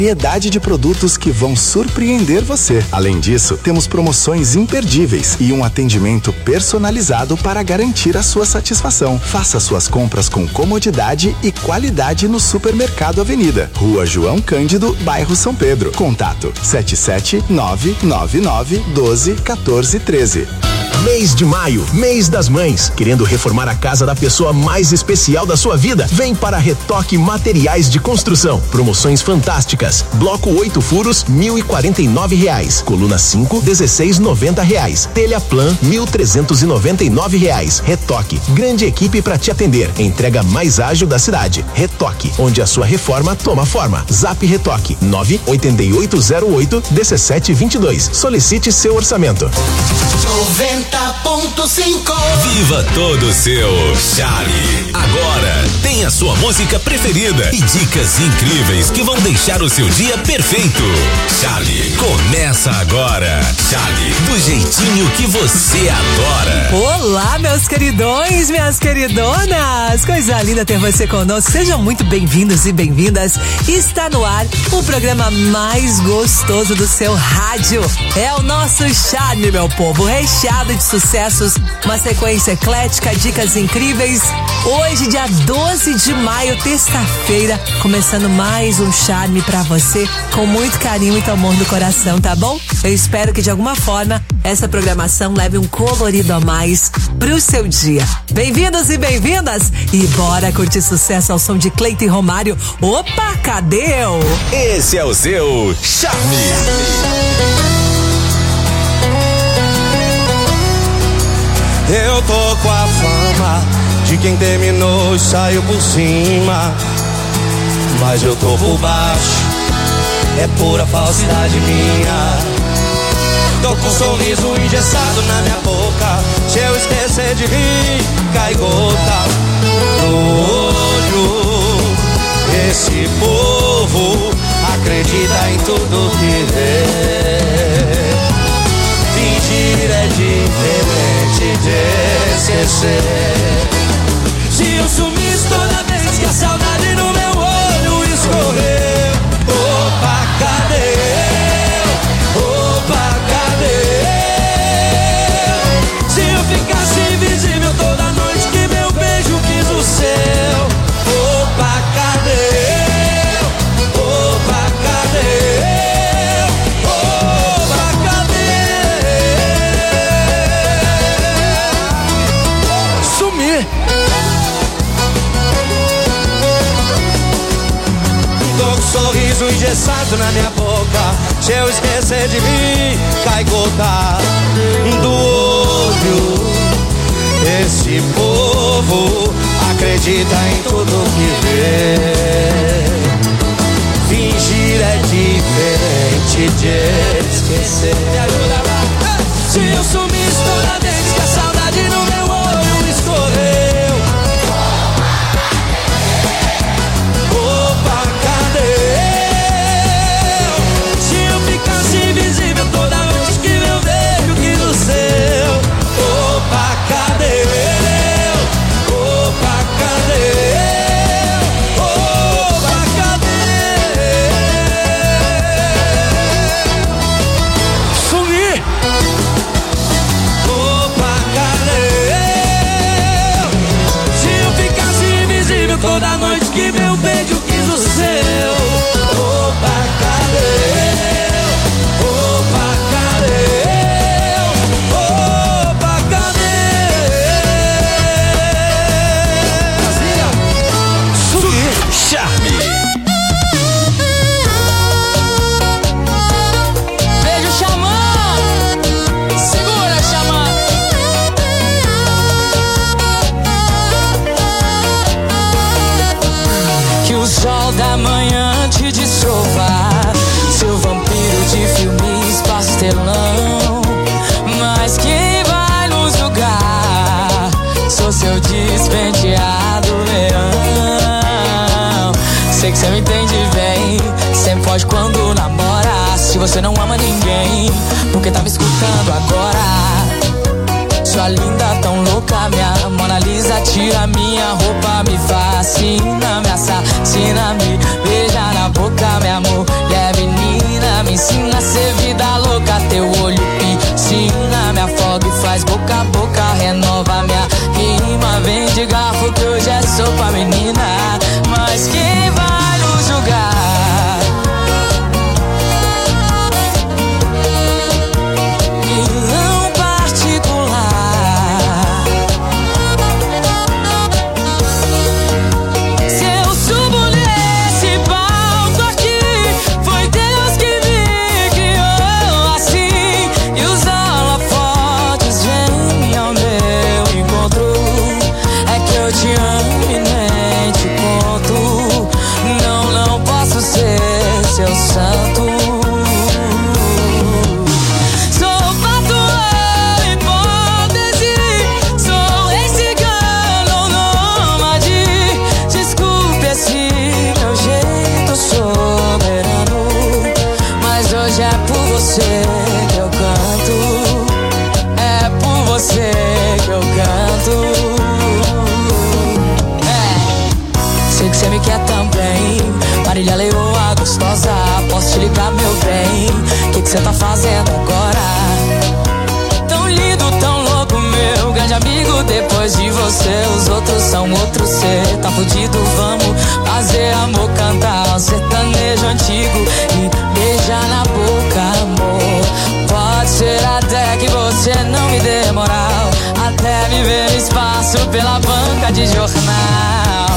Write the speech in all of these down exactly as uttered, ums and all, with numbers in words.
variedade de produtos que vão surpreender você. Além disso, temos promoções imperdíveis e um atendimento personalizado para garantir a sua satisfação. Faça suas compras com comodidade e qualidade no Supermercado Avenida, Rua João Cândido, bairro São Pedro. Contato sete sete nove nove nove um dois um quatro um três. Mês de maio, mês das mães. Querendo reformar a casa da pessoa mais especial da sua vida? Vem para Retoque Materiais de Construção. Promoções fantásticas. Bloco oito furos, mil e quarenta e nove reais. Coluna cinco, dezesseis e noventa reais. Telha Plan, mil trezentos e noventa e nove reais. Retoque, grande equipe para te atender. Entrega mais ágil da cidade. Retoque, onde a sua reforma toma forma. Zap Retoque, nove oito oito zero oito um sete dois dois. Solicite seu orçamento. noventa ponto cinco. Viva todo o seu Charlie. Agora tem a sua música preferida e dicas incríveis que vão deixar o seu dia perfeito. Charlie, começa agora. Charlie, do jeitinho que você adora. Olá, meus queridões, minhas queridonas. Coisa linda ter você conosco. Sejam muito bem-vindos e bem-vindas. Está no ar o programa mais gostoso do seu rádio. É o nosso Charlie, meu povo, recheado de sucessos, uma sequência eclética, dicas incríveis. Hoje, dia doze de maio, terça-feira, começando mais um Charme pra você, com muito carinho e amor no coração, tá bom? Eu espero que de alguma forma essa programação leve um colorido a mais pro seu dia. Bem-vindos e bem-vindas, e bora curtir sucesso ao som de Cleiton e Romário. Opa, cadê eu? Esse é o seu Charme. Eu tô com a fama de quem terminou e saiu por cima, mas eu tô por baixo, é pura falsidade minha. Tô com um sorriso engessado na minha boca, se eu esquecer de rir, cai gota no olho. Esse povo acredita em tudo que vê. Fingir é diferente de esquecer. Se eu sumisse toda vez que a saudade no meu olho escorreu, opa, cadê eu? Opa, cadê eu? Se eu ficasse invisível toda noite que meu beijo quis o seu, opa, cadê eu? Opa, cadê eu? Opa, cadê? Sumir. Tô com um sorriso engessado na minha boca, se eu esquecer de mim, cai gota do olho. Esse povo acredita em tudo que vê. Fingir é diferente de esquecer. Me ajuda lá. Se eu sumisse toda vez que a saudade no meu olho escorreu, opa, cadê eu? Se eu ficasse invisível toda noite que meu beijo quis o seu, opa, cadê eu? Opa, cadê eu? Opa, cadê? Sumir. Opa, cadê eu? Se eu ficasse invisível toda noite que meu beijo quis o seu, opa, cadê eu? Opa, cadê eu? Opa, cadê? Sumir. Charme. Beijo chamando, segura chamando. Que o sol da manhã te destrova, seu vampiro de filmes pastelão. Mas quem vai nos julgar? Sou seu despenteado leão. Sei que cê me entende bem, sempre foge quando namora. Se você não ama ninguém, por que tá me escutando agora? Sua linda tão louca boca, minha Mona Lisa. Tira minha roupa, me fascina, me assassina, me beija na boca, meu amor. É menina, me ensina a ser vida louca. Teu olho piscina, me afoga e faz boca a boca. Renova minha rima, vem de garfo que hoje é sopa, menina. Mas quem vai nos julgar? Vilão particular. Se eu subo nesse palco aqui, foi Deus que me criou assim. E os holofotes vêm ao meu encontro. É que eu te amo e nem te conto. Não, não posso ser seu santo. Sou patrão, hipótese. Sou rei cigano ou nômade. Desculpe esse meu jeito soberano, mas hoje é por você que eu canto. É por você que eu canto. Sei que cê me quer também, Marília Leoa gostosa. Posso te ligar, meu bem? Que que cê tá fazendo agora? Tão lindo, tão louco, meu grande amigo. Depois de você, os outros são outros. Cê tá fudido, vamos fazer amor, cantar um sertanejo antigo e beijar na boca, amor. Pode ser até que você não me dê moral, até me ver no espaço pela banca de jornal.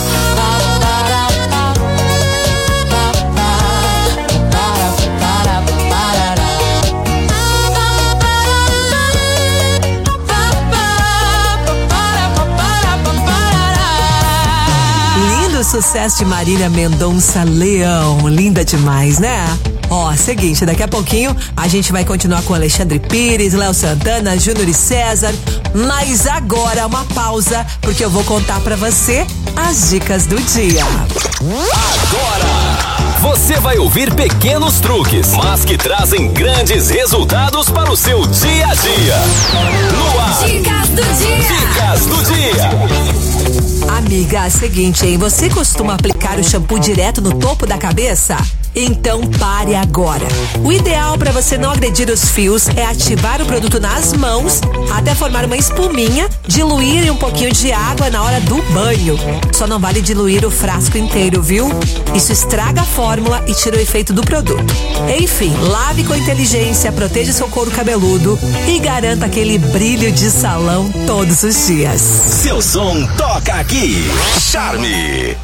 Sucesso de Marília Mendonça Leão, linda demais, né? Ó, seguinte, daqui a pouquinho a gente vai continuar com Alexandre Pires, Léo Santana, Júnior e César, mas agora uma pausa, porque eu vou contar pra você as dicas do dia. Agora você vai ouvir pequenos truques, mas que trazem grandes resultados para o seu dia a dia. No ar. Dicas do dia. Dicas do dia. Amiga, é o seguinte, hein? Você costuma aplicar o shampoo direto no topo da cabeça? Então pare agora. O ideal para você não agredir os fios é ativar o produto nas mãos até formar uma espuminha, diluir em um pouquinho de água na hora do banho. Só não vale diluir o frasco inteiro, viu? Isso estraga a fórmula e tira o efeito do produto. Enfim, lave com inteligência, proteja seu couro cabeludo e garanta aquele brilho de salão todos os dias. Seu som toca aqui. Charme.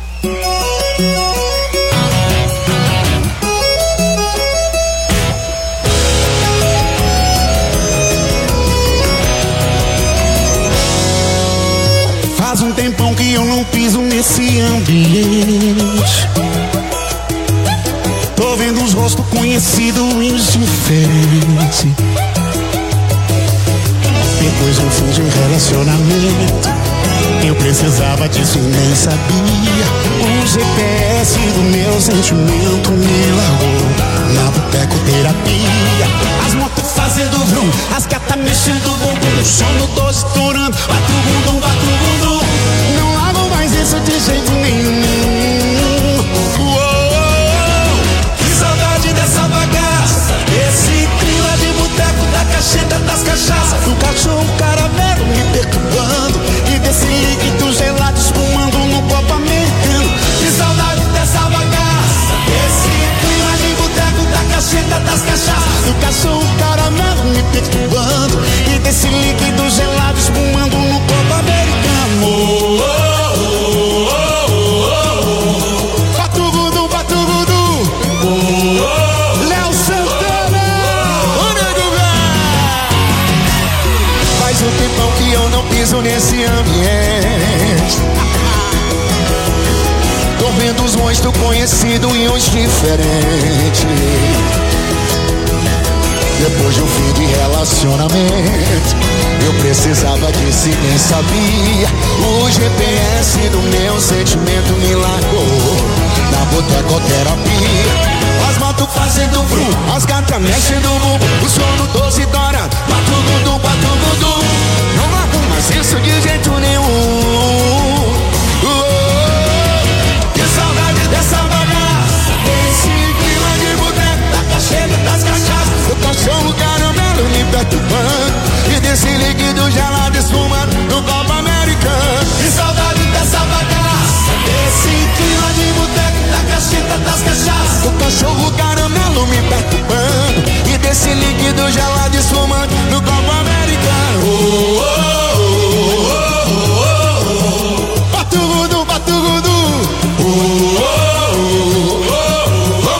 Faz um tempão que eu não piso nesse ambiente. Tô vendo os rostos conhecidos e os diferentes. Depois de um fim de relacionamento, eu precisava disso e nem sabia. O G P S do meu sentimento me largou na botecoterapia. As motos fazendo vrum, as gatas mexendo o bumbum, o som no doce estourando, bate o bundum, bate o bundum. Não largo mais isso de jeito nenhum. Uou, que saudade dessa bagaça, desse clima de boteco, da cacheta, das cachaças, do cachorro caramelo me perturbando e desse líquido gelado espumando no copo americano. Que saudade dessa bagaça, desse clima de boteco, da cacheta, das cachaças, do cachorro caramelo me perturbando e desse líquido gelado espumando no copo americano. Oh, oh, oh, oh, oh, oh. Batugudu, batugudu. Oh, oh. Léo Santana. O nego velho. Faz um tempão que eu não piso nesse ambiente. Tô vendo os rostos conhecidos e os diferentes. Depois de um fim de relacionamento, eu precisava disso e nem sabia. O G P S do meu sentimento me largou na botecoterapia. As motos fazendo vrum, as gatas mexendo o bumbum, o sono doce dora, batu gudu, batu gudu. Não largo mais isso de jeito Tomando gelado espumante no copo americano. Oh, oh, oh, oh, oh, oh. Batugudu, batugudu. Oh, oh, oh, oh, oh,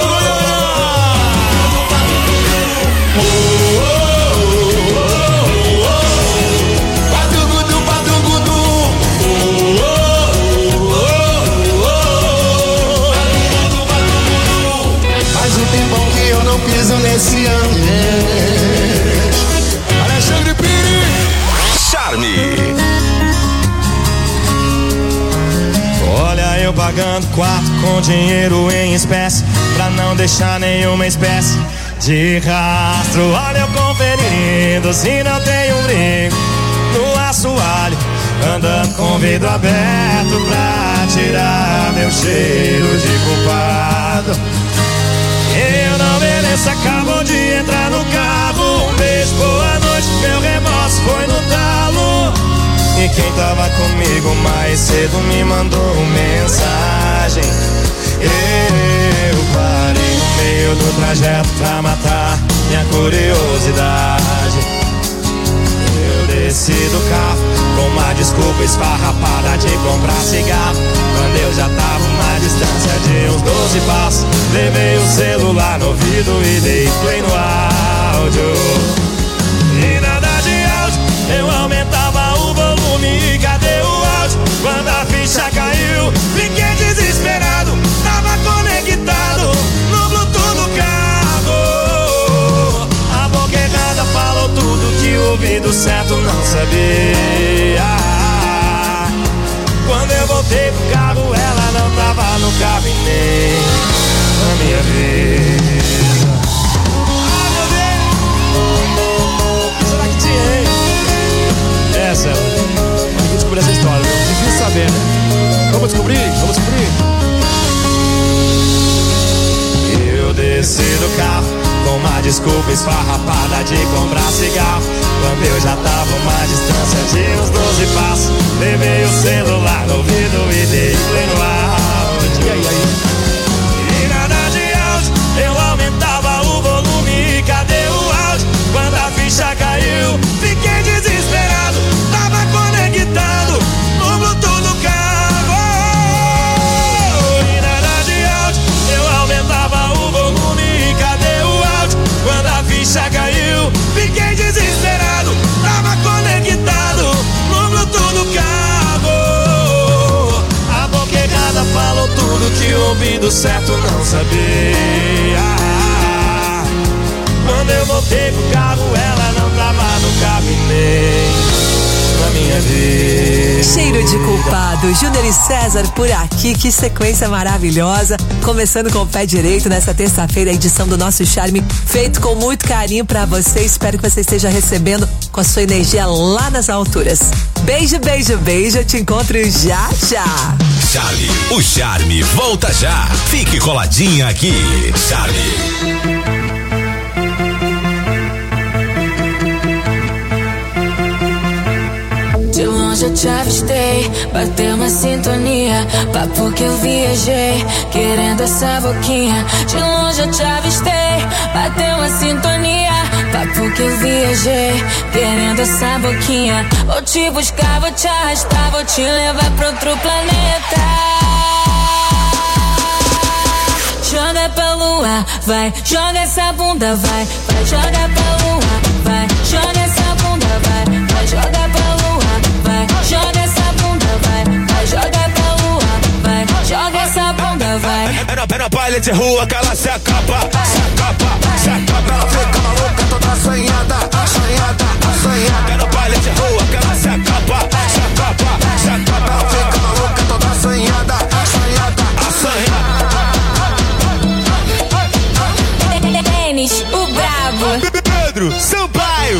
nesse ambiente. Alexandre Pires, Charme. Olha eu pagando quarto com dinheiro em espécie, pra não deixar nenhuma espécie de rastro. Olha eu conferindo se não tem um brinco no assoalho, andando com o vidro aberto pra tirar meu cheiro de culpado. Eu não mereço, acabou de entrar no carro. Um beijo, boa noite, meu remorso foi no talo. E quem tava comigo mais cedo me mandou mensagem. Eu parei no meio do trajeto pra matar minha curiosidade. Eu desci do carro com uma desculpa esfarrapada de comprar cigarro, quando eu já tava uma distância de uns doze passos. Levei o celular no ouvido e dei play no áudio. E nada de áudio, eu aumentava o volume. E cadê o áudio? Quando a ficha caiu, fiquei desesperado. Tava conectado no Bluetooth do carro. A boca errada falou tudo que o ouvido certo não sabia. Quando eu voltei pro carro, ela não tava no carro e nem na minha vida. Ah, meu Deus! Será que tinha, hein? Essa, tem que descobrir essa história, viu? Difícil saber, né? Vamos descobrir? Vamos descobrir? Eu desci do carro com uma desculpa esfarrapada de comprar cigarro, quando eu já tava uma distância de uns doze passos. Levei o celular no ouvido e dei play no áudio. E aí, aí? E nada de áudio, eu aumentava o volume. E cadê o áudio? Quando a ficha caiu, fiquei desesperado. Tava conectado no Bluetooth do carro. E nada de áudio, eu aumentava o volume. E cadê o áudio? Quando a ficha caiu, fiquei desesperado. Tava conectado no Bluetooth do carro. A boca errada falou tudo que o ouvido certo não sabia. Quando eu voltei pro carro, ela não tava no carro e nem na minha vida. Cheiro de culpado, Júnior e César por aqui, que sequência maravilhosa. Começando com o pé direito nessa terça-feira, a edição do nosso Charme, feito com muito carinho pra você. Espero que você esteja recebendo com a sua energia lá nas alturas. Beijo, beijo, beijo, eu te encontro já, já. Charme, o Charme volta já. Fique coladinha aqui, Charme. De longe eu te avistei, bateu uma sintonia. Papo que eu viajei, querendo essa boquinha. De longe eu te avistei, bateu uma sintonia. Papo que eu viajei, querendo essa boquinha. Vou te buscar, vou te arrastar, vou te levar pra outro planeta. Joga pra lua, vai, joga essa bunda, vai, vai, joga pra lua, vai, joga essa bunda, vai, vai, joga pra lua, vai, joga essa bunda, vai, vai, joga pra lua, vai, joga essa bunda, vai. É no, é no baile de rua que ela se acaba, se acaba, se acaba. Ela fica maluca, toda assanhada, assanhada, assanhada. É no baile de rua que ela se acaba, se acaba, se acaba. Ela fica maluca, toda assanhada, assanhada, assanhada. Denis, o brabo. Pedro Sampaio.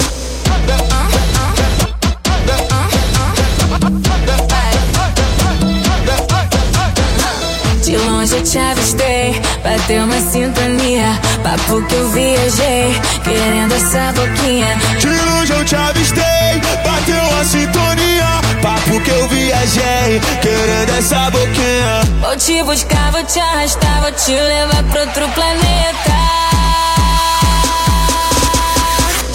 De longe eu te avistei, bateu uma sintonia. Papo que eu viajei, querendo essa boquinha. De longe eu te avistei, bateu uma sintonia. Papo que eu viajei, querendo essa boquinha. Vou te buscar, vou te arrastar, vou te levar pra outro planeta.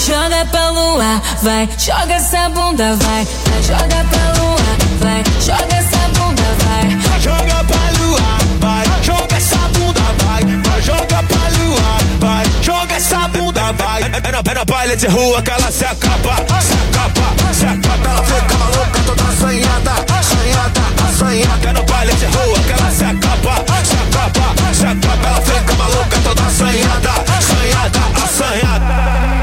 lua, vai, joga essa bunda, vai, vai, joga pra lua, vai, joga essa bunda, vai. Vai, joga pra lua, vai, joga essa bunda, vai, vai, joga pra lua, vai, joga essa bunda, vai. É na, é na baile de rua que ela se acaba, se acaba, se acaba, ela fica maluca, toda assanhada, assanhada, assanhada. É no baile de rua que ela se acaba, se acaba, se acaba, ela fica maluca, toda assanhada, assanhada, assanhada.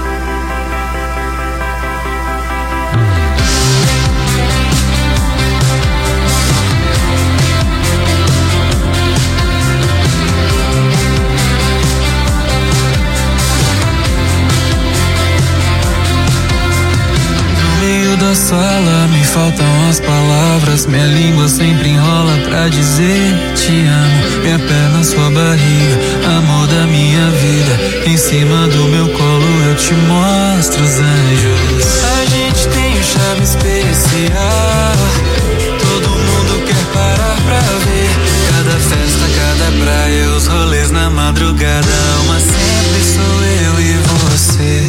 Da sala, me faltam as palavras, minha língua sempre enrola pra dizer te amo. Minha perna, sua barriga, amor da minha vida, em cima do meu colo eu te mostro os anjos. A gente tem um charme especial, todo mundo quer parar pra ver. Cada festa, cada praia, os rolês na madrugada, uma sempre sou eu e você.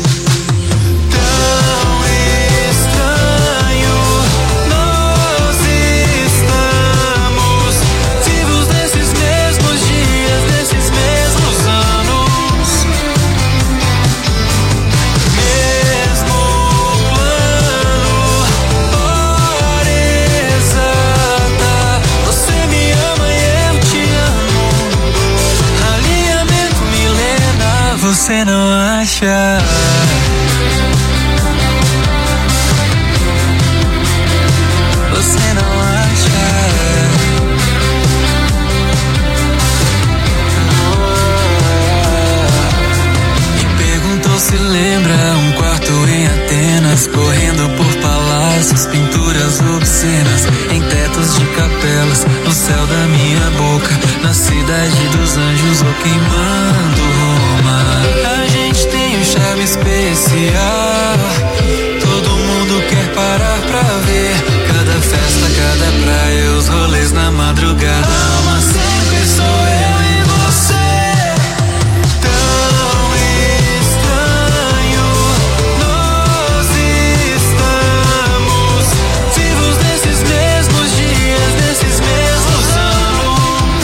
Você não acha? Você não acha? Me perguntou se lembra um quarto em Atenas, correndo por palácios, pinturas obscenas, em tetos de capelas, no céu da minha boca, na cidade dos anjos ou queimando Roma. A gente tem um charme especial, todo mundo quer parar pra ver. Cada festa, cada praia, os rolês na madrugada, mas sempre sou eu e você. Tão estranho, nós estamos vivos nesses mesmos dias, nesses mesmos anos.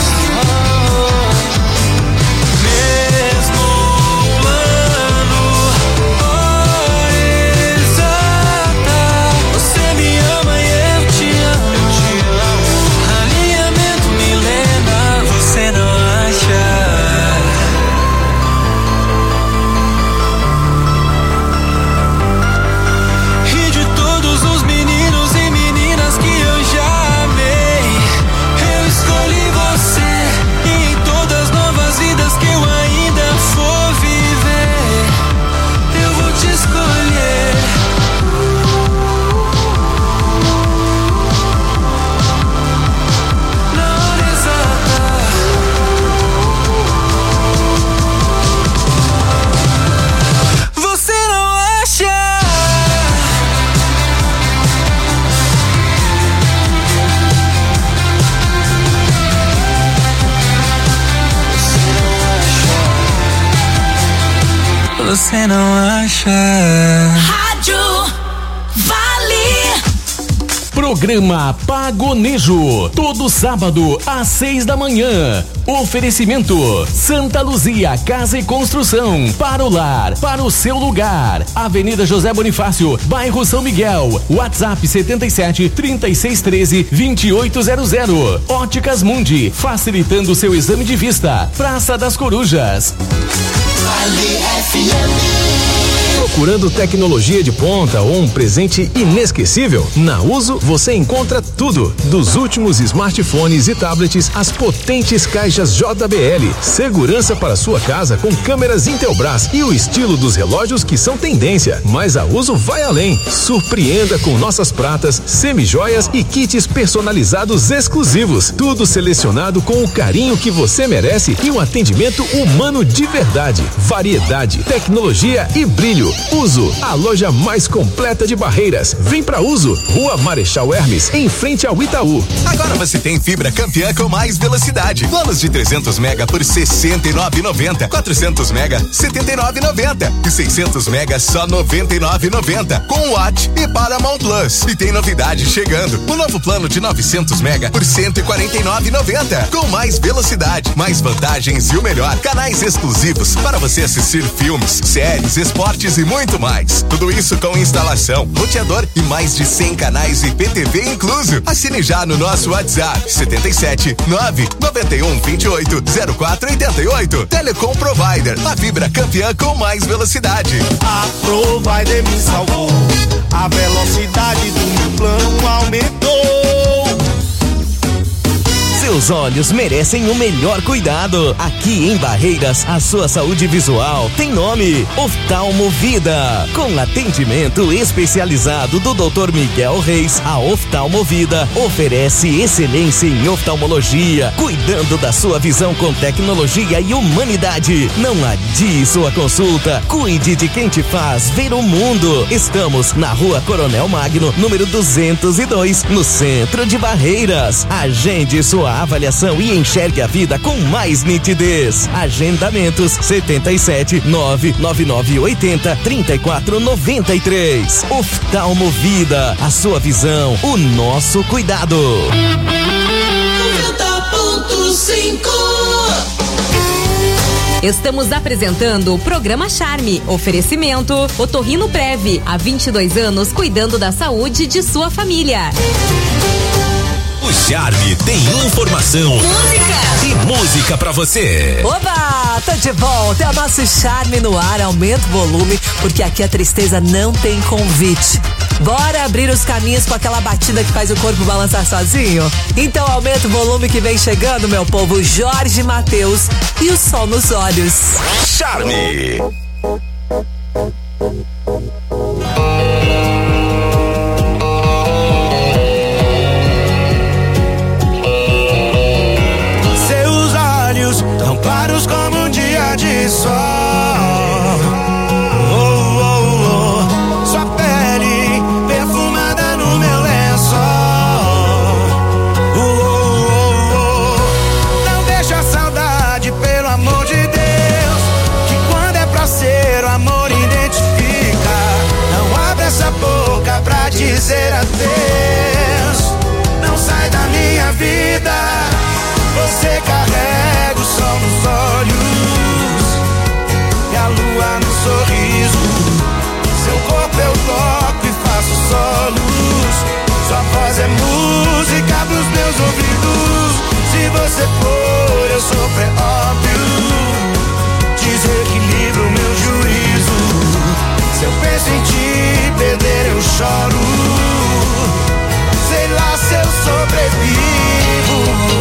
Mesmo plano, hora exata. Você me ama e eu te amo. Alinhamento milena, você não acha? E de todos os meninos e meninas que eu já amei, eu escolhi você. E em todas as novas vidas que eu ainda for viver, eu vou te escolher. Na hora exata. Você não acha? Você não acha? Rádio Vale. Programa Pagonejo, todo sábado às seis da manhã. Oferecimento Santa Luzia Casa e Construção, para o lar, para o seu lugar. Avenida José Bonifácio, bairro São Miguel. WhatsApp setenta e sete, trinta e seis, treze, vinte e oito zero zero. Óticas Mundi, facilitando seu exame de vista. Praça das Corujas. Vale F M. Procurando tecnologia de ponta ou um presente inesquecível? Na Uso você encontra tudo. Dos últimos smartphones e tablets às potentes caixas J B L. Segurança para sua casa com câmeras Intelbras e o estilo dos relógios que são tendência. Mas a Uso vai além. Surpreenda com nossas pratas, semijoias e kits personalizados exclusivos. Tudo selecionado com o carinho que você merece e um atendimento humano de verdade. Variedade, tecnologia e brilho. Uso, a loja mais completa de Barreiras. Vem pra Uso, Rua Marechal Hermes, em frente ao Itaú. Agora você tem fibra Campeã com mais velocidade. Planos de trezentos mega por sessenta e nove reais e noventa centavos. quatrocentos mega, setenta e nove reais e noventa centavos. E seiscentos mega, só noventa e nove reais e noventa centavos. Com Watch e Paramount Plus. E tem novidade chegando. O novo plano de novecentos mega por cento e quarenta e nove reais e noventa centavos. Com mais velocidade, mais vantagens e o melhor, canais exclusivos para você assistir filmes, séries, esportes e muito mais. Tudo isso com instalação, roteador e mais de cem canais e P T V incluso. Assine já no nosso WhatsApp setenta e sete, nove, noventa e um, vinte e oito, zero quatro oitenta e oito. Telecom Provider, a fibra campeã com mais velocidade. A Provider me salvou, a velocidade do meu plano aumentou. Seus olhos merecem o melhor cuidado. Aqui em Barreiras, a sua saúde visual tem nome: Oftalmo Vida. Com atendimento especializado do doutor Miguel Reis, a Oftalmo Vida oferece excelência em oftalmologia, cuidando da sua visão com tecnologia e humanidade. Não adie sua consulta. Cuide de quem te faz ver o mundo. Estamos na Rua Coronel Magno, número duzentos e dois, no centro de Barreiras. Agende sua avaliação e enxergue a vida com mais nitidez. Agendamentos setenta e sete, nove nove nove oitenta, trinta e quatro noventa e três. Oftalmo Vida, a sua visão, o nosso cuidado. noventa ponto cinco. Estamos apresentando o programa Charme. Oferecimento Otorrino Prev, há vinte e dois anos cuidando da saúde de sua família. O Charme tem informação, música e música pra você. Oba, tô de volta, é o nosso Charme no ar. Aumenta o volume, porque aqui a tristeza não tem convite. Bora abrir os caminhos com aquela batida que faz o corpo balançar sozinho? Então aumenta o volume que vem chegando, meu povo. Jorge Mateus e o sol nos olhos. Charme. Seus olhos tão claros como um dia de sol. Oh, oh, oh. Sua pele perfumada no meu lençol. Oh, oh, oh. Não deixa a saudade, pelo amor de Deus, que quando é pra ser o amor identifica. Não abre essa boca pra dizer adeus. Não sai da minha vida. Você carrega o sol nos olhos e a lua no sorriso. Seu corpo eu toco e faço solos. Sua voz é música pros meus ouvidos. Se você for, eu sofro, é óbvio. Desequilibro meu juízo. Se eu penso em te perder, eu choro. Sei lá se eu sobrevivo.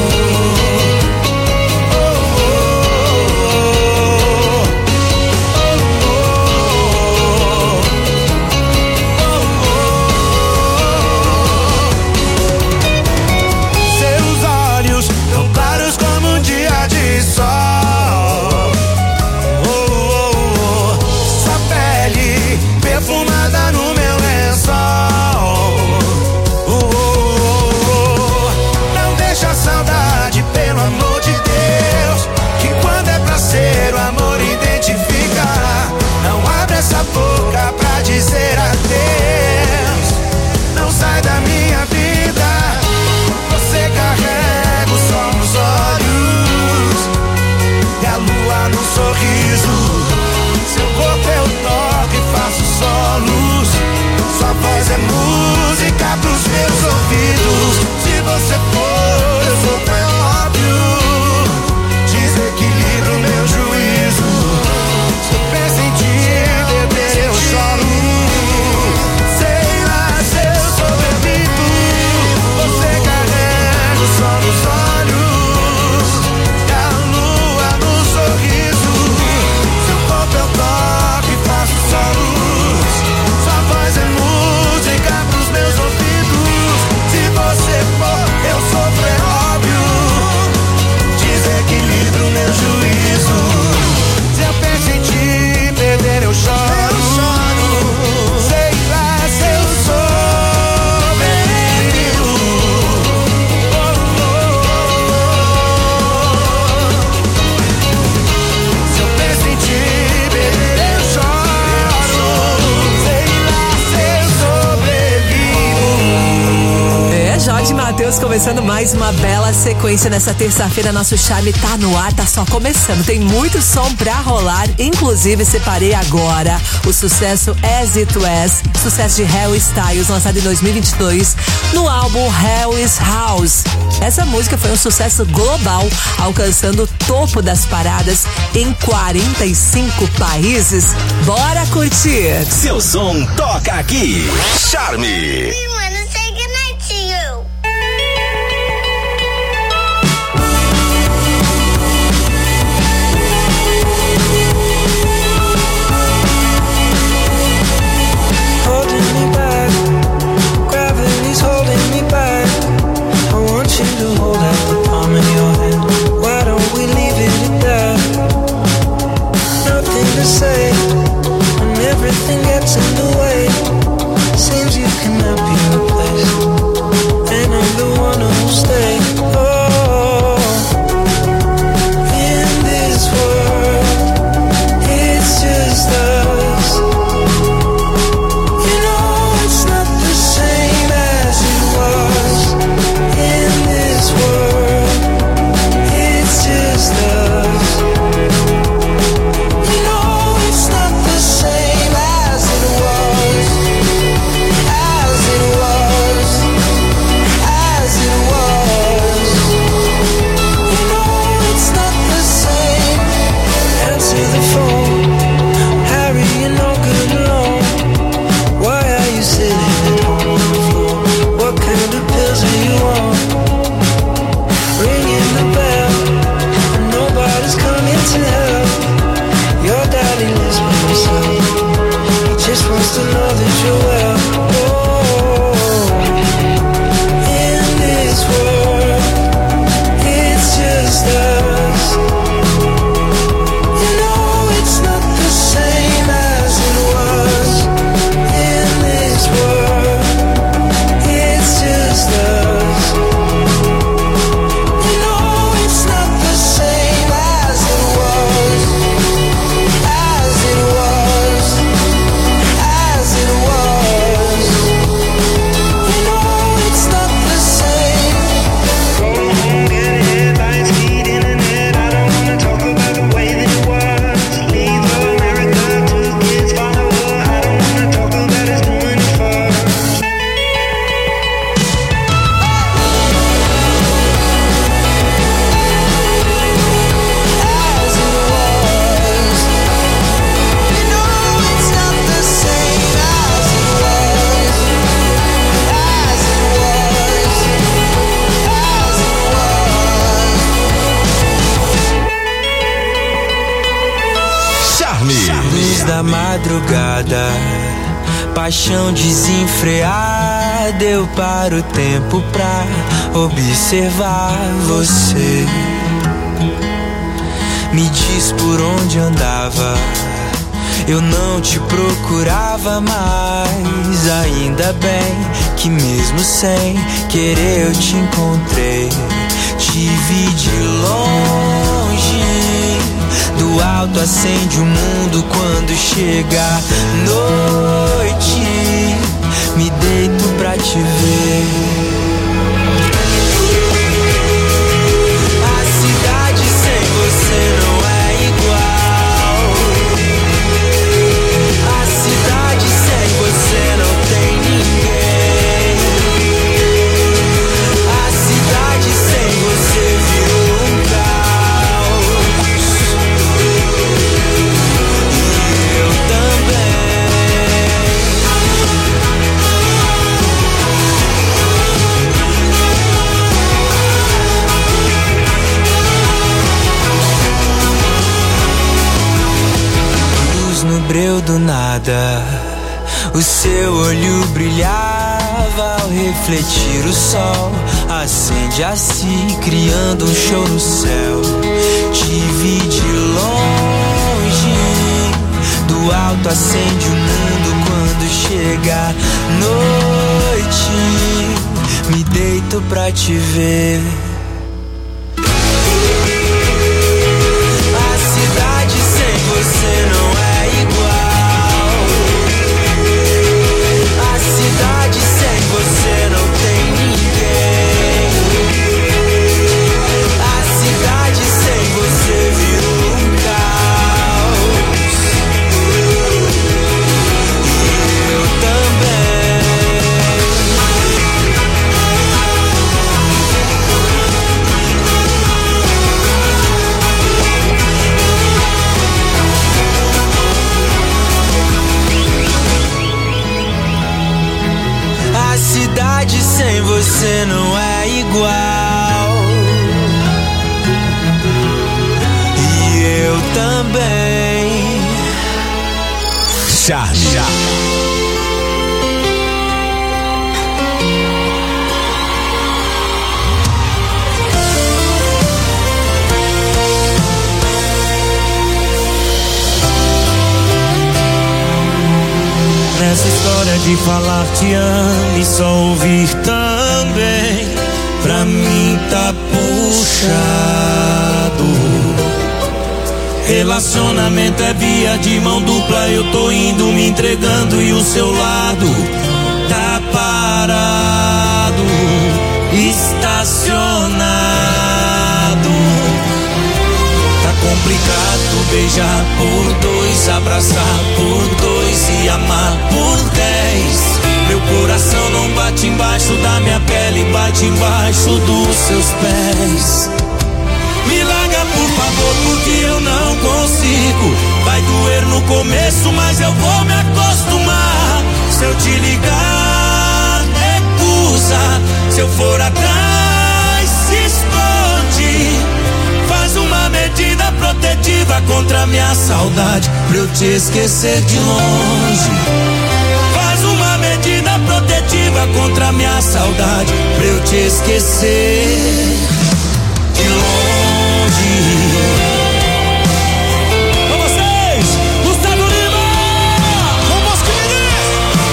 Boca pra dizer adeus. Não sai da minha vida. Você carrega o sol nos olhos e a lua no sorriso. Seu corpo eu toco e faço solos. Sua voz é música pros meus ouvidos. Se você for, eu sou, é óbvio. Desequilibro meu juízo. Se eu penso em ti, eu choro. Sei lá se eu sobrevivo. Você carrega o sol nos olhos e a lua no sorriso. Seu corpo eu toco e faço solos. Sua voz é música pros meus ouvidos. Se você for, eu sofro, é óbvio. Desequilibro meu juízo. Se eu penso em te perder, eu choro. Estamos começando mais uma bela sequência nessa terça-feira. Nosso charme tá no ar, tá só começando. Tem muito som pra rolar. Inclusive, separei agora o sucesso As It Was, sucesso de Harry Styles, lançado em dois mil e vinte e dois, no álbum Harry's House. Essa música foi um sucesso global, alcançando o topo das paradas em quarenta e cinco países. Bora curtir! Seu som toca aqui. Charme. Everything gets in the way. Seems you cannot be replaced, and I'm the one who'll stay. Oh, in this world, it's just us. You know it's not the same as it was. In this world, it's just us. You know it's not the same as it was, as it was, as it was. You know it's not the same. Answer the phone, Harry, you're no good alone. Why are you sitting at home on the floor? What kind of pills are you on? Ringing the bell, and nobody's coming to help. Your daddy lives by himself. He just wants to know that you're well. Oh, in this world, it's just us. You know it's not the same as it was. In this world, it's just us. You know it's not the same as it was. As it was, as it was. You know it's not the same. Go home, get a headlines, feed internet. I don't wanna talk about the way that it was. Leave America, two kids follow her. I don't wanna talk about us doing it first. As it was. You know it's not the same as it was. As it was. As it was. Charme. Luz da madrugada, paixão desenfreada. Eu paro o tempo pra observar você. Me diz por onde andava. Eu não te procurava mais. Ainda bem que mesmo sem querer eu te encontrei. Te vi de longe. Do alto acende o mundo quando chega a noite. Me deito pra te ver. A cidade sem você não é igual. A cidade sem você não tem ninguém. A cidade sem você virou um caos. E eu também. Luz no breu do nada, o seu olho brilhava ao refletir o sol. Acende assim, criando um show no céu. Te vi de longe. Do alto acende o mundo quando chega a noite. Me deito pra te ver. A cidade sem você não é igual. A cidade sem você não tem ninguém. Charme. Nessa história de falar te amo e só ouvir também, pra mim tá puxado. Relacionamento é via de mão dupla, eu tô indo me entregando e o seu lado tá parado, estacionado. Tá complicado beijar por dois, abraçar por dois e amar por dez. Meu coração não bate embaixo da minha pele, bate embaixo dos seus pés. Me larga por favor, porque eu não consigo. Vai doer no começo, mas eu vou me acostumar. Se eu te ligar, recusa. Se eu for atrás, se esconde. Faz uma medida protetiva contra a minha saudade, pra eu te esquecer de longe. Faz uma medida protetiva contra a minha saudade, pra eu te esquecer de longe. Com vocês, Gustavo Lima! Vamos, queridos!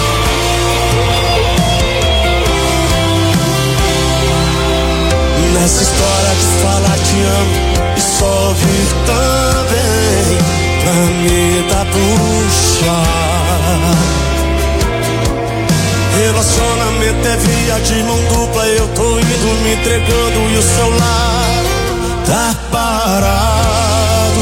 Nessa história de falar te amo e só ouvir também, pra mim tá puxado. Relacionamento é via de mão dupla, eu tô indo me entregando e o seu lado tá parado,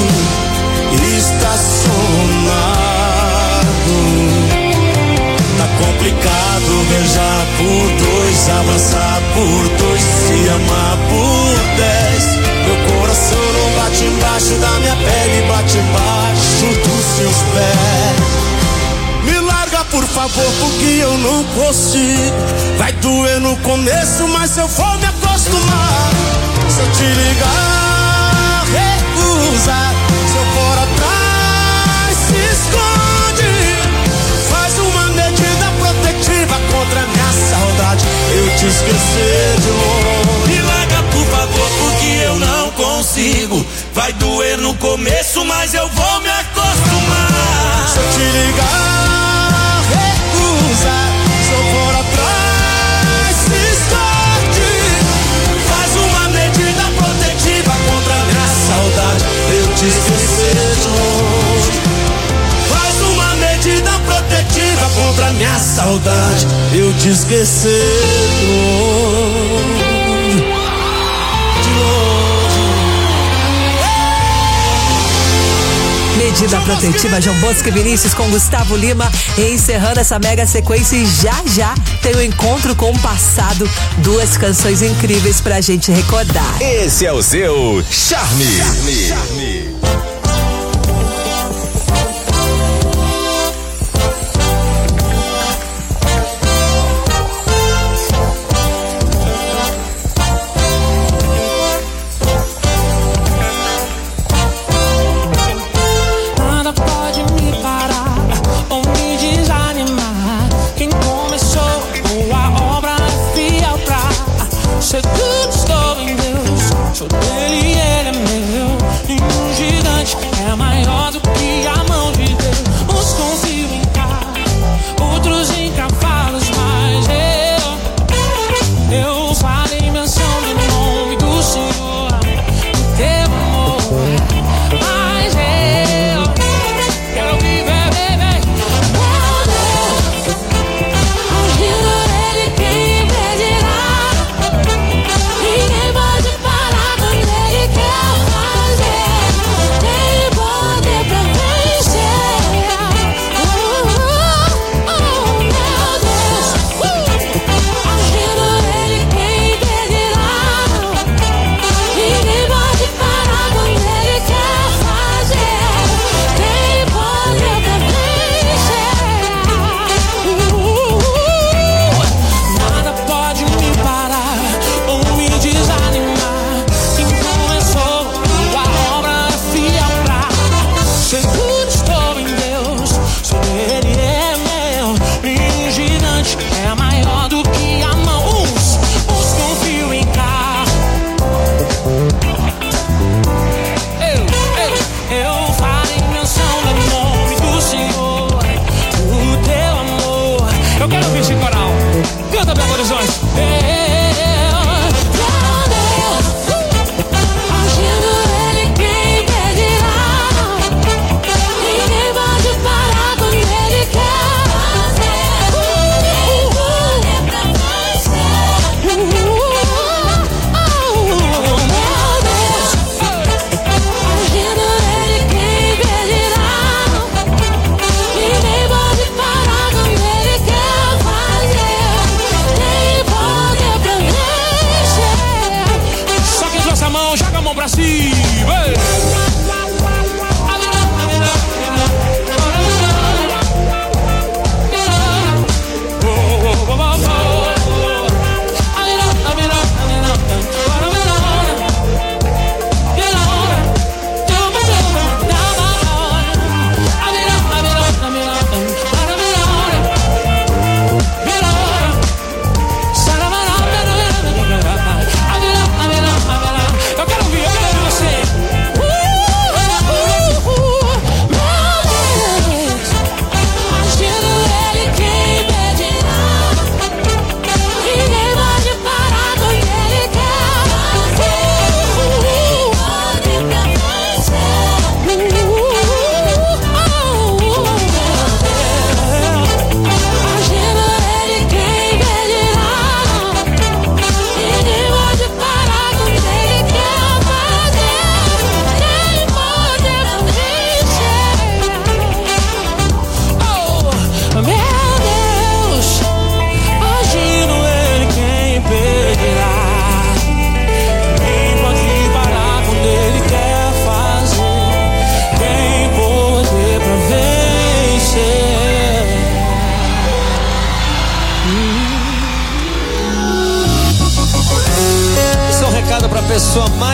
estacionado. Tá complicado beijar por dois, abraçar por dois, se amar por dez. Meu coração não bate embaixo da minha pele, bate embaixo dos seus pés. Me larga por favor, porque eu não consigo. Vai doer no começo, mas eu vou me acostumar. Se eu te ligar, recusa. Se eu for atrás, se esconde. Faz uma medida protetiva contra a minha saudade, eu te esquecer de longe. Me larga por favor, porque eu não consigo. Vai doer no começo, mas eu vou me acostumar. Se eu te ligar, recusa. Se eu for atrás, se esconde. Faz uma medida protetiva contra a minha saudade, eu te esquecer de longe. Faz uma medida protetiva contra a minha saudade, eu te esquecer de longe. Medida protetiva, João Bosco e Vinícius com Gustavo Lima, encerrando essa mega sequência, e já já tem o um encontro com o passado, duas canções incríveis pra gente recordar. Esse é o seu Charme. Charme. Charme. Seguro estou em Deus, sou dele e ele é meu. Nenhum gigante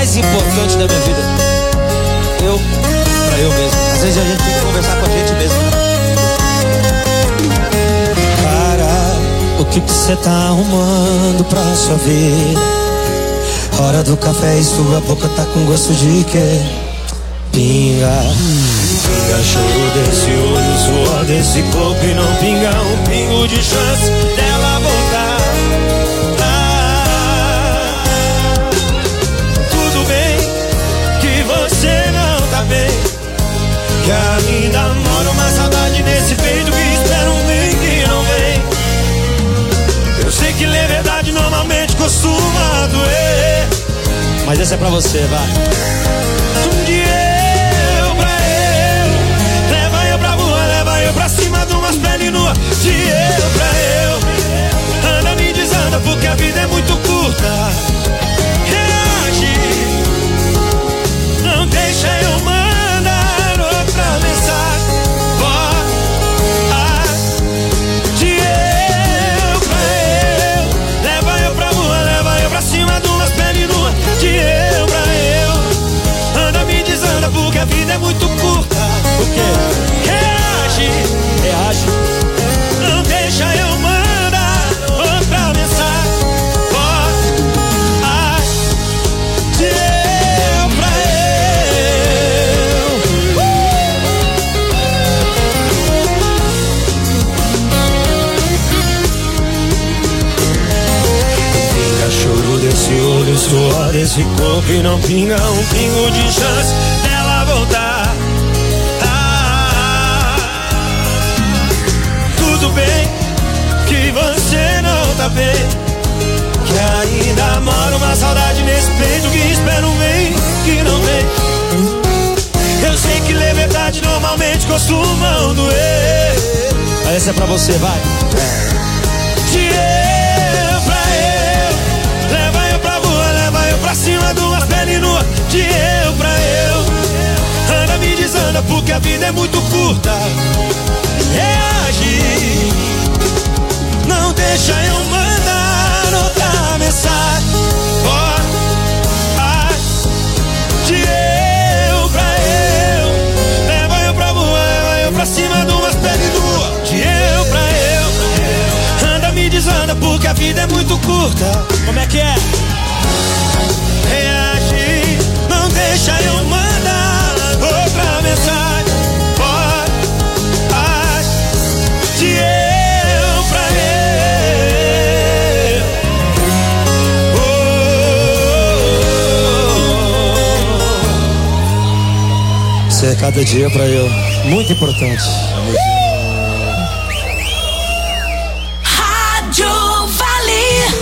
mais importante da minha vida. Eu, pra eu mesmo. Às vezes a gente tem que conversar com a gente mesmo. Cara, o que que você tá arrumando pra sua vida? Hora do café e sua boca tá com gosto de quê? Pinga, pinga choro desse olho, suor desse corpo e não pinga um pingo de chance dela voltar. Ah, tudo bem que você não tá bem, que ainda mora uma saudade nesse peito que espera um vem que não vem. Eu sei que liberdade normalmente costuma doer, mas essa é pra você, vai. Um dia pra cima de umas peles nuas, de eu pra eu. Anda me desanda porque a vida é muito curta. Reage, não deixa eu mandar outra mensagem. Ó, de eu pra eu. Leva eu pra rua, leva eu pra cima de umas peles nuas, de eu pra eu. Anda me desanda porque a vida é muito curta. Por quê? Reage, não deixa eu mandar outra mensagem. Pode de eu pra eu. Pinga choro desse olho, suor desse corpo e não pinga um pingo de chance dela voltar. Tudo bem que você não tá bem, que ainda mora uma saudade nesse peito que espera um vem que não vem. Eu sei que liberdade normalmente costuma doer, mas essa é pra você, vai. De eu pra eu, leva eu pra rua, leva eu pra cima de umas peles nuas, de eu pra eu. Anda me desanda porque a vida é muito curta. Reage, não deixa eu mandar outra mensagem. Pode de eu pra eu. Leva eu pra rua, leva eu pra cima de umas peles nuas, de eu pra eu. Anda me desanda porque a vida é muito curta. Como é que é? Reage, não deixa eu mandar outra mensagem. De eu pra eu. Oh, isso é cada dia pra eu. Muito importante. Rádio Vale.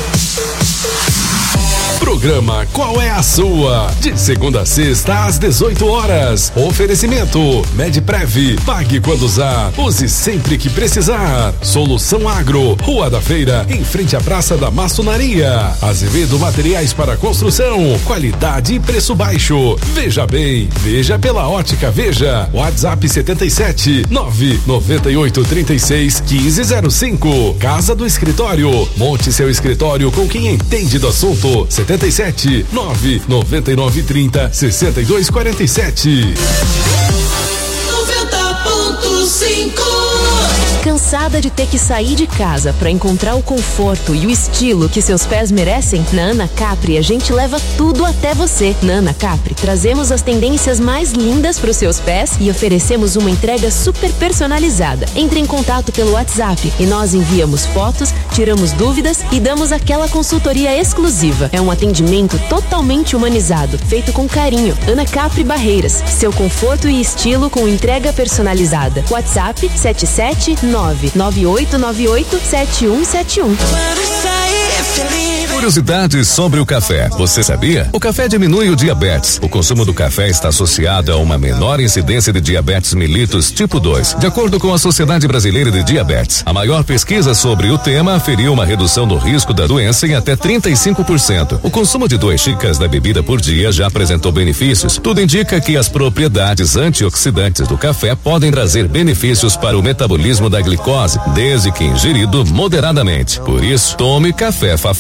Programa Qual é a Sua? De segunda a sexta às dezoito horas. Oferecimento Medprev. Pague quando usar. Use sempre que precisar. Solução Agro. Rua da Feira, em frente à Praça da Maçonaria. Azevedo Materiais para Construção. Qualidade e preço baixo. Veja bem. Veja pela Ótica Veja. WhatsApp setenta e sete, nove noventa e oito, trinta e seis, quinze zero cinco. Casa do Escritório. Monte seu escritório com quem entende do assunto. setenta e sete, nove noventa e nove, trinta, sessenta e dois, quarenta e sete. noventa ponto cinco. Cansada de ter que sair de casa para encontrar o conforto e o estilo que seus pés merecem? Na Ana Capri a gente leva tudo até você. Na Ana Capri trazemos as tendências mais lindas para os seus pés e oferecemos uma entrega super personalizada. Entre em contato pelo WhatsApp e nós enviamos fotos, tiramos dúvidas e damos aquela consultoria exclusiva. É um atendimento totalmente humanizado, feito com carinho. Ana Capri Barreiras, seu conforto e estilo com entrega personalizada. WhatsApp sete sete nove nove oito nove oito sete um sete um. Curiosidades sobre o café. Você sabia? O café diminui o diabetes. O consumo do café está associado a uma menor incidência de diabetes mellitus tipo dois, de acordo com a Sociedade Brasileira de Diabetes. A maior pesquisa sobre o tema aferiu uma redução do risco da doença em até trinta e cinco por cento. O consumo de duas xícaras da bebida por dia já apresentou benefícios. Tudo indica que as propriedades antioxidantes do café podem trazer benefícios para o metabolismo da glicose, desde que ingerido moderadamente. Por isso, tome café Fafá.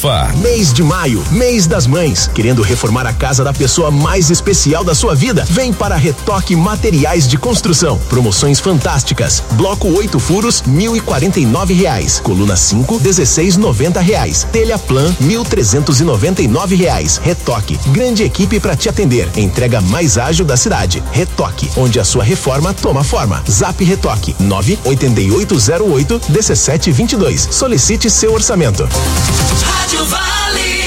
Mês de maio, mês das mães. Querendo reformar a casa da pessoa mais especial da sua vida? Vem para Retoque Materiais de Construção. Promoções fantásticas. Bloco oito furos, mil e quarenta e nove reais. Coluna cinco, dezesseis noventa reais. Telha Plan, mil trezentos e noventa e nove reais. Retoque, grande equipe para te atender. Entrega mais ágil da cidade. Retoque, onde a sua reforma toma forma. Zap Retoque, nove oito oito zero oito um sete dois dois. Solicite seu orçamento. Rádio Vale.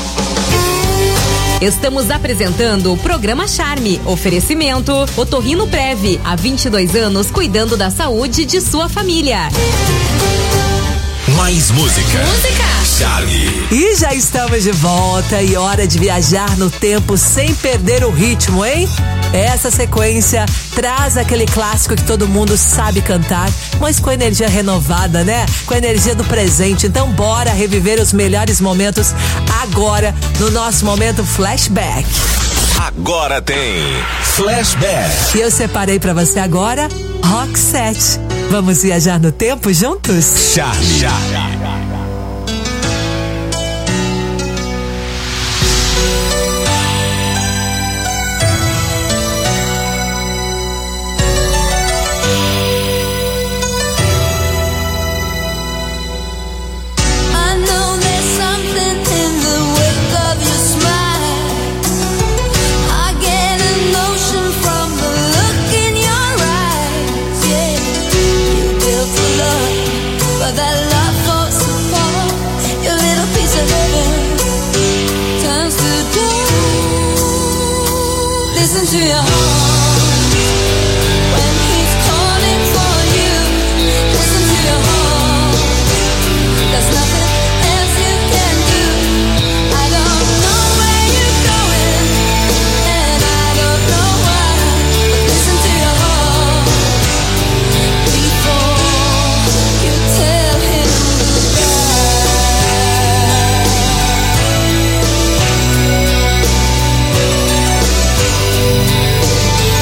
Estamos apresentando o programa Charme. Oferecimento Otorrino Prev. Há vinte e dois anos cuidando da saúde de sua família. Mais música. Música. Charme. E já estamos de volta e hora de viajar no tempo sem perder o ritmo, hein? Essa sequência traz aquele clássico que todo mundo sabe cantar, mas com energia renovada, né? Com a energia do presente. Então bora reviver os melhores momentos agora no nosso momento Flashback. Agora tem Flashback. E eu separei pra você agora Rock set. Vamos viajar no tempo juntos? Charme. Charme. Listen to your heart when he's calling for you. Listen to your heart. There's nothing else you can do. I don't know where you're going, and I don't know why. But listen to your heart before you tell him goodbye.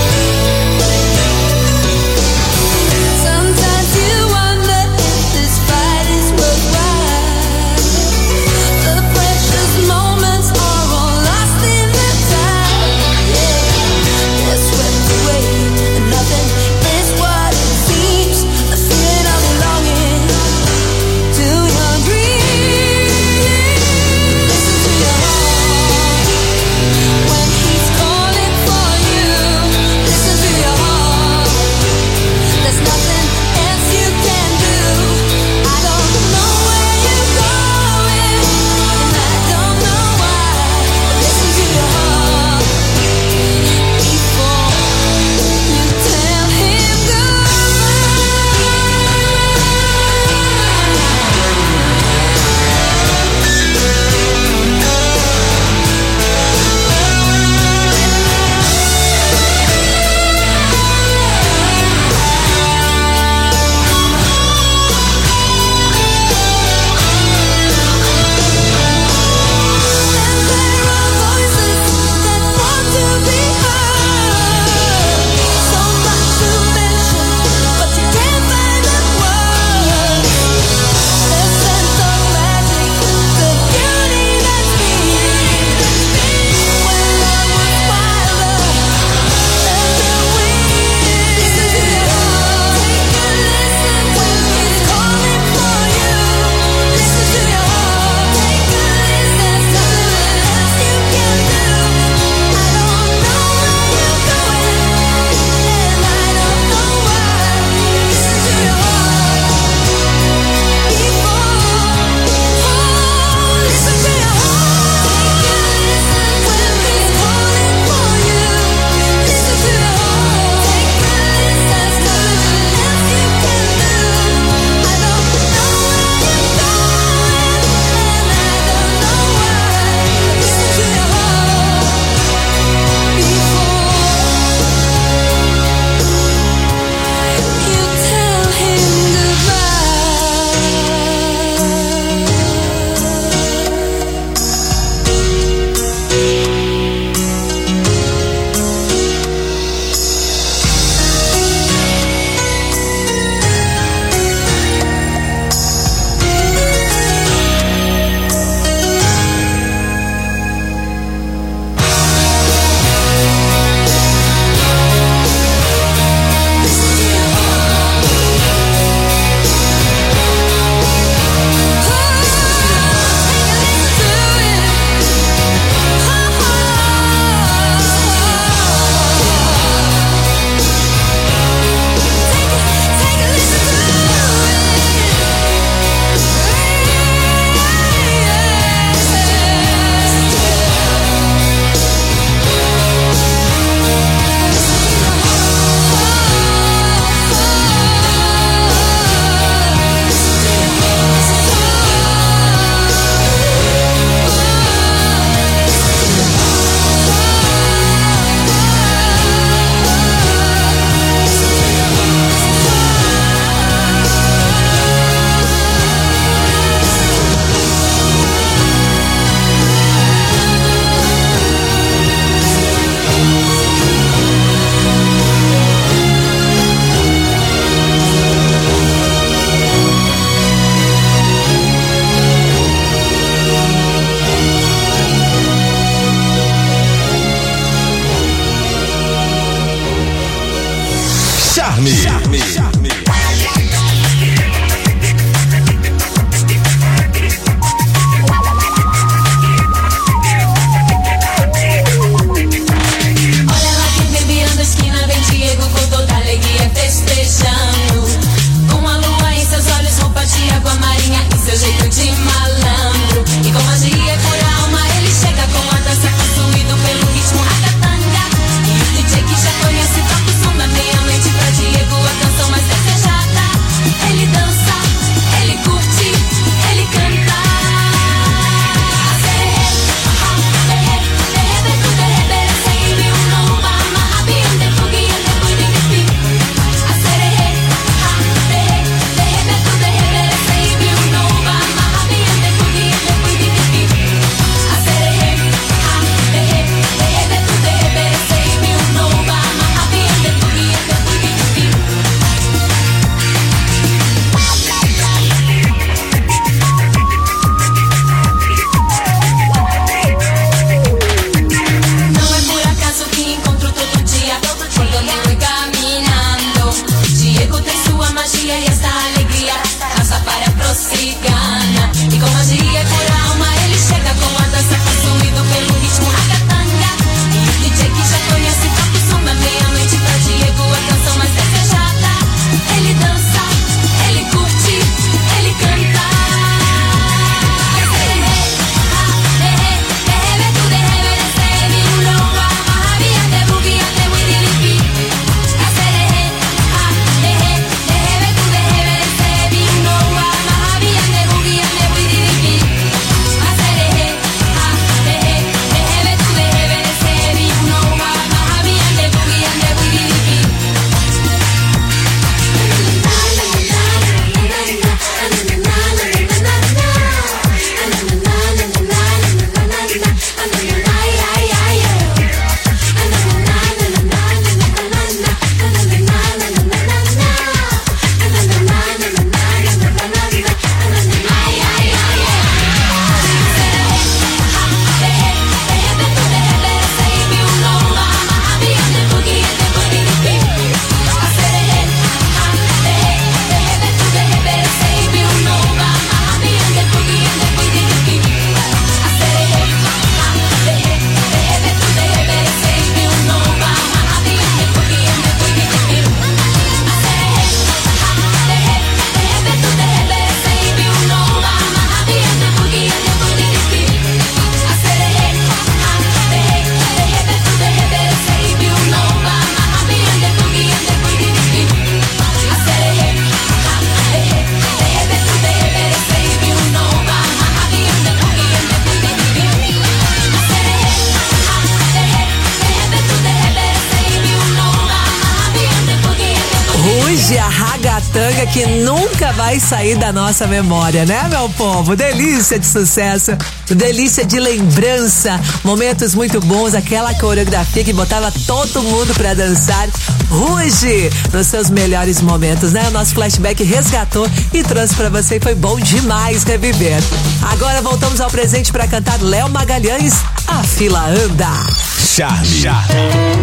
tanga que nunca vai sair da nossa memória, né, meu povo? Delícia de sucesso, delícia de lembrança, momentos muito bons, aquela coreografia que botava todo mundo pra dançar. Hoje, nos seus melhores momentos, né? O nosso flashback resgatou e trouxe pra você e foi bom demais reviver. Agora voltamos ao presente pra cantar Léo Magalhães, A Fila Anda. Charme. Charme.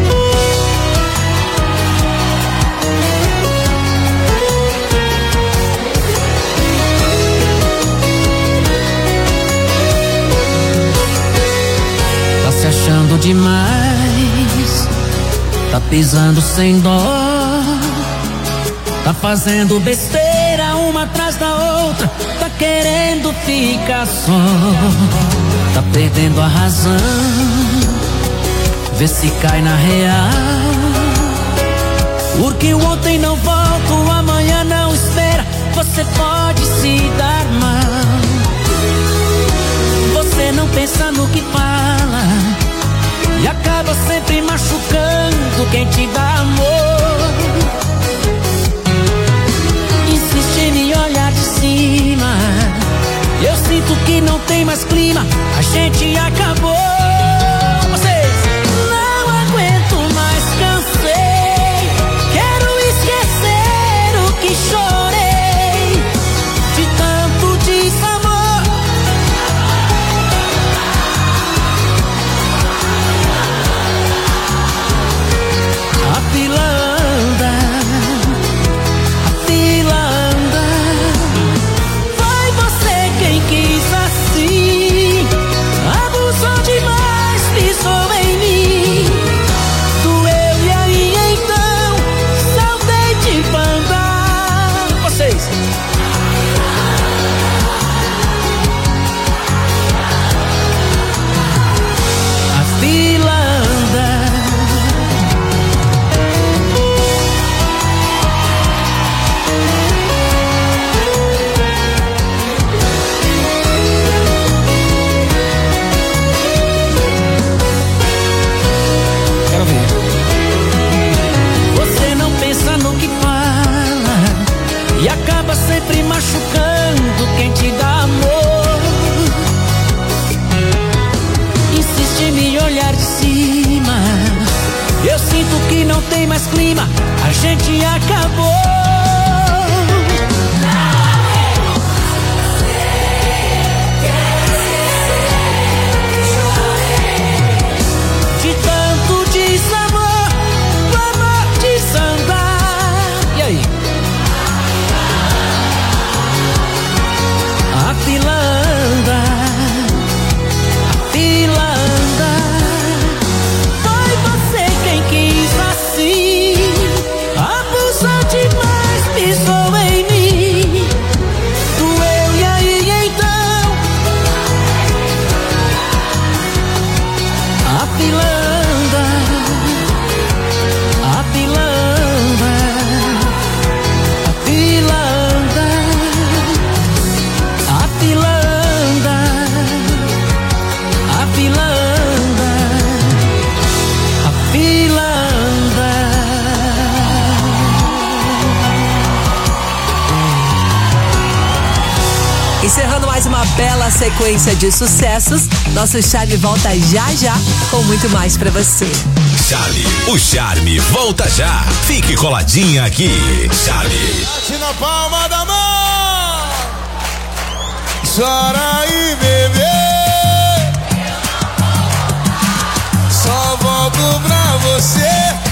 Tá se achando demais, tá pisando sem dó, tá fazendo besteira uma atrás da outra, tá querendo ficar só, tá perdendo a razão, vê se cai na real, porque o ontem não volta, o amanhã não espera, você pode se dar mal, você não pensa no que fala e acaba sempre machucando quem te dá amor. Insiste em me olhar de cima, eu sinto que não tem mais clima, a gente acabou. Vocês não aguento mais, cansei, quero esquecer o que chorei de tanto desamor. A fila anda, a fila anda, foi você quem quis assim, abusou demais, pisou em mim, doeu e aí então saltei de banda. Vocês a fila anda. Quero ver. Você não pensa no que fala e acaba sempre machucando quem te dá amor. Insiste em me olhar de cima, eu sinto que não tem mais clima, a gente acabou. De tanto desamor, vamos desandar. E aí? A fila anda, a fila anda, foi você quem quis assim, abusou demais, pisou em mim, doeu e aí então a fila anda, a fila anda, a fila anda, a fila anda, a fila anda, a fila anda. Encerrando mais uma bela sequência de sucessos, nosso Charme volta já já com muito mais pra você. Charme, o Charme volta já. Fique coladinha aqui. Charme. Bate na palma da mão, chora aí, bebê, só volto pra você.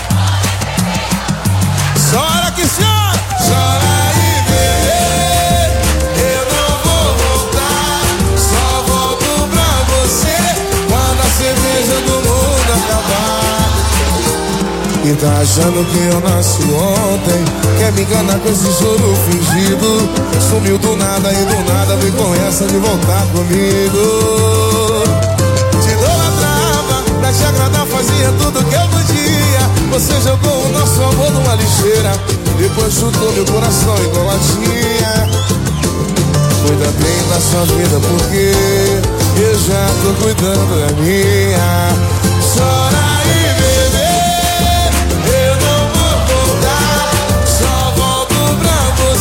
Chora que chora, chora aí, bebê, eu não vou voltar, só volto pra você quando a cerveja do mundo acabar. E tá achando que eu nasci ontem, quer me enganar com esse choro fingido, sumiu do nada e do nada vem com essa de voltar comigo. Te idolatrava, pra te agradar fazia tudo que eu podia, você jogou o nosso amor numa lixeira, depois chutou meu coração igual latinha. Cuida bem da sua vida porque eu já tô cuidando da minha. Chora aí, bebê, eu não vou voltar, só volto pra você.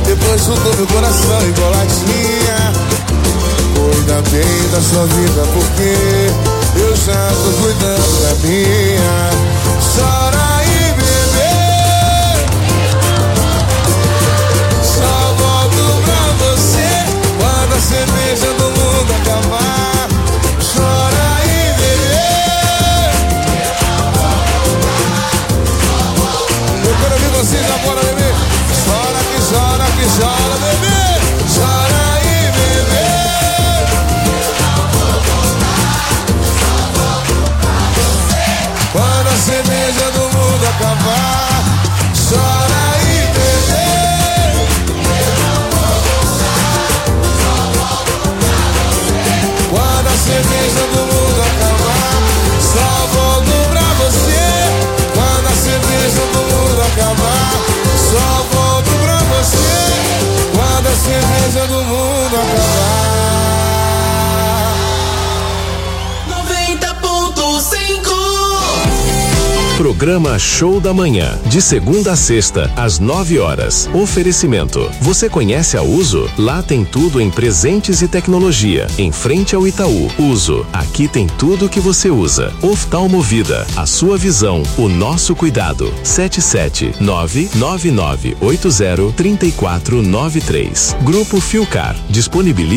depois chutou meu coração igual latinha. Cuida bem da sua vida, porque eu já tô cuidando da minha. Chora aí, bebê, só volto pra você quando a cerveja do mundo acabar. Chora aí, bebê, eu quero ouvir vocês agora, bebê. Chora que chora, que chora, bebê. Chora aí, bebê. Quando a cerveja do mundo acabar, chora aí, bebê. Quando a cerveja do mundo acabar, só volto pra você. Quando a cerveja do mundo acabar, só volto pra você. Quando a cerveja do mundo acabar. noventa ponto cinco. Programa Show da Manhã, de segunda a sexta, às nove horas. Oferecimento. Você conhece a Uso? Lá tem tudo em presentes e tecnologia. Em frente ao Itaú. Uso. Aqui tem tudo que você usa. Oftalmovida. A sua visão, o nosso cuidado. sete sete nove nove nove oito zero três quatro nove três. Grupo Filcar. Disponibiliza